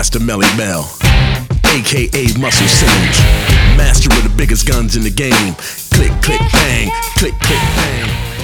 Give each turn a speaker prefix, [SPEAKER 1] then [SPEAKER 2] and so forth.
[SPEAKER 1] Master Melly Mel, aka Muscle Sage, master of the biggest guns in the game. Click, click, bang, click, click, bang.